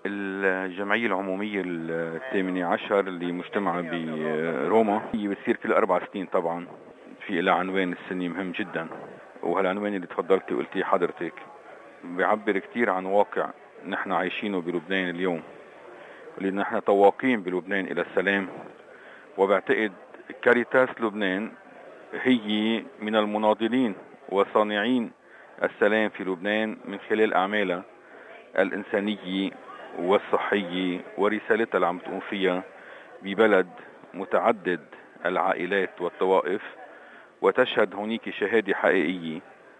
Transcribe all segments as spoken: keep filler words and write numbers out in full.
الجمعية العمومية الثامنة عشر اللي مجتمعة بروما هي بتصير كل أربع سنين. طبعا في لها عنوان السنة مهم جدا، وهالعنوان اللي تفضلتي وقلتيه حضرتك بيعبر كتير عن واقع نحن عايشينه بلبنان اليوم، لأن نحن طواقين بلبنان إلى السلام. وبعتقد كاريتاس لبنان هي من المناضلين وصانعين السلام في لبنان من خلال أعمالها الإنسانية والصحية ورسالتها اللي عم تقوم فيها ببلد متعدد العائلات والطوائف، وتشهد هونيك شهادة حقيقية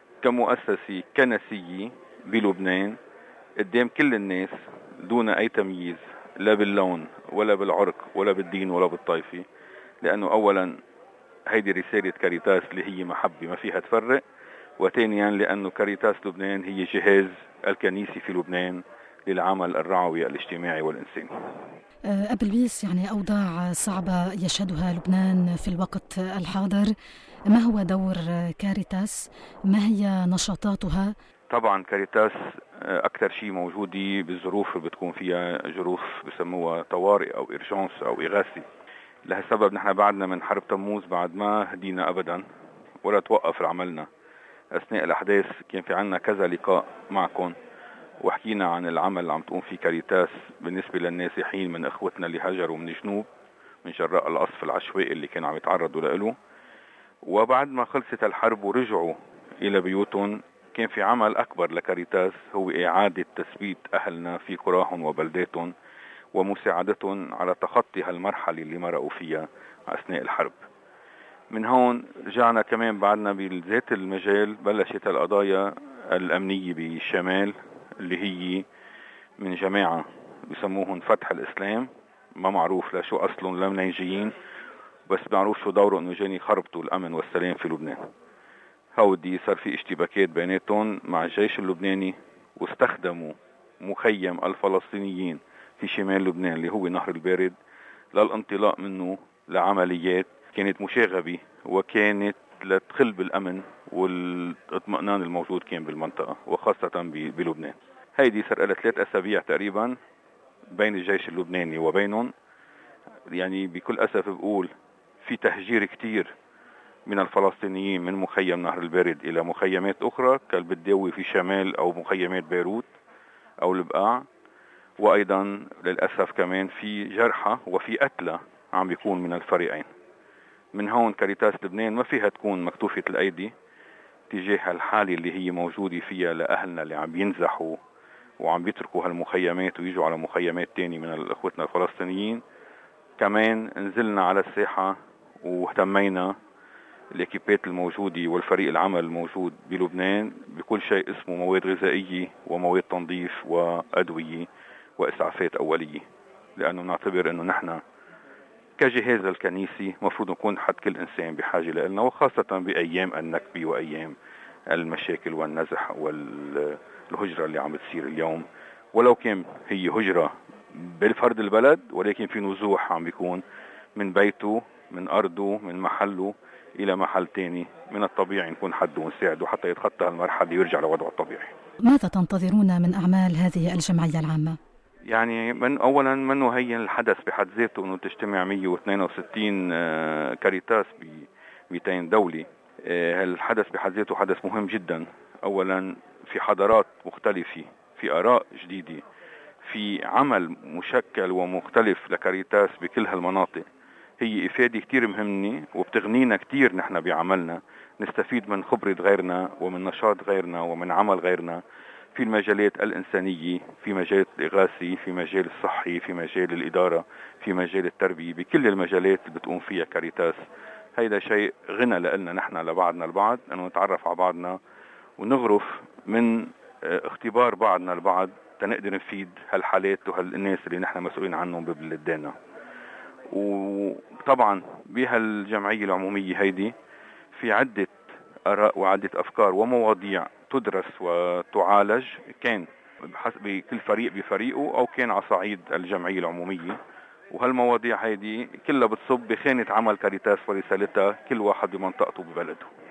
كمؤسسة كنسية بلبنان قدام كل الناس دون أي تمييز، لا باللون ولا بالعرق ولا بالدين ولا بالطائفة. لأنه أولا هيدي رسالة كاريتاس اللي هي محبة ما فيها تفرق، وثانيا لأنه كاريتاس لبنان هي جهاز الكنيسي في لبنان للعمل الرعوي الاجتماعي والإنساني. أبو لويس، يعني أوضاع صعبة يشهدها لبنان في الوقت الحاضر، ما هو دور كاريتاس؟ ما هي نشاطاتها؟ طبعا كاريتاس أكثر شيء موجودة بالظروف اللي بتكون فيها ظروف بسموها طوارئ أو إرجانس أو إغاثي. لهالسبب نحن بعدنا من حرب تموز بعد ما هدينا أبدا ولا توقف عملنا. أثناء الأحداث كان في عنا كذا لقاء معكم وحكينا عن العمل اللي عم تقوم فيه كاريتاس بالنسبة للنازحين من إخوتنا اللي هجروا من الجنوب من جراء القصف العشوائي اللي كانوا عم يتعرضوا له. وبعد ما خلصت الحرب ورجعوا إلى بيوتهم كان في عمل أكبر لكاريتاس، هو إعادة تثبيت أهلنا في قراهم وبلداتهم ومساعدتهم على تخطي هالمرحلة اللي مرقوا فيها أثناء الحرب. من هون رجعنا كمان بعدنا بذات المجال بلشت القضايا الأمنية بالشمال اللي هي من جماعة بيسموهم فتح الإسلام، ما معروف لا شو أصلهم لا منين جايين، بس معروف شو دوره إنه جاني يخربطوا الأمن والسلام في لبنان. هودي صار في اشتباكات بيناتهم مع الجيش اللبناني، واستخدموا مخيم الفلسطينيين في شمال لبنان اللي هو نهر البارد للانطلاق منه لعمليات كانت مشاغبة وكانت لتخل بالأمن والاطمئنان الموجود كان بالمنطقة وخاصة بلبنان. هيدي صار لها ثلاث أسابيع تقريبا بين الجيش اللبناني وبينهم. يعني بكل أسف بقول في تهجير كتير من الفلسطينيين من مخيم نهر البارد إلى مخيمات أخرى كالبداوي في شمال أو مخيمات بيروت أو البقاع. وأيضا للأسف كمان في جرحى وفي قتلى عم بيكون من الفريقين. من هون كاريتاس لبنان ما فيها تكون مكتوفة الأيدي تجاه الحالة اللي هي موجودة فيها لأهلنا اللي عم ينزحوا وعم بيتركوا هالمخيمات ويجوا على مخيمات تاني من الأخوتنا الفلسطينيين. كمان نزلنا على الساحة واهتمينا الإكيبات الموجودة والفريق العمل الموجود بلبنان بكل شيء اسمه مواد غذائية ومواد تنظيف وأدوية وإسعافات أولية، لأنه نعتبر أنه نحن كجهاز الكنيسي مفروض نكون حد كل إنسان بحاجة لنا، وخاصة بأيام النكبة وأيام المشاكل والنزح والهجرة اللي عم تصير اليوم. ولو كان هي هجرة بالفرد البلد، ولكن في نزوح عم بيكون من بيته من أرضه من محله إلى محل تاني. من الطبيعي نكون حد ونساعده حتى يتخطى المرحلة ويرجع لوضعه الطبيعي. ماذا تنتظرون من أعمال هذه الجمعية العامة؟ يعني من أولا منه هين الحدث بحد ذاته أنه تجتمع مية واثنين وستين كاريتاس ب مئتين دولة. هالحدث بحد ذاته حدث مهم جدا. أولا في حضارات مختلفة، في آراء جديدة، في عمل مشكل ومختلف لكاريتاس بكل هالمناطق. هي إفادة كتير مهمة وبتغنينا كتير نحن بعملنا، نستفيد من خبرة غيرنا ومن نشاط غيرنا ومن عمل غيرنا في المجالات الإنسانية، في مجال الإغاثي، في مجال الصحي، في مجال الإدارة، في مجال التربية، بكل المجالات اللي بتقوم فيها كاريتاس. هيدا شيء غنى لنا نحن لبعضنا البعض أنه نتعرف على بعضنا ونغرف من اختبار بعضنا البعض تنقدر نفيد هالحالات وهالناس اللي نحن مسؤولين عنهم ببلدنا. وطبعا بهالجمعية العمومية هيدي في عدة آراء وعدة أفكار ومواضيع تدرس وتعالج، كان بحسب كل فريق بفريقه أو كان على صعيد الجمعية العمومية. وهالمواضيع هيدي كلها بتصب بخانة عمل كاريتاس ورسالتها كل واحد بمنطقته ببلده.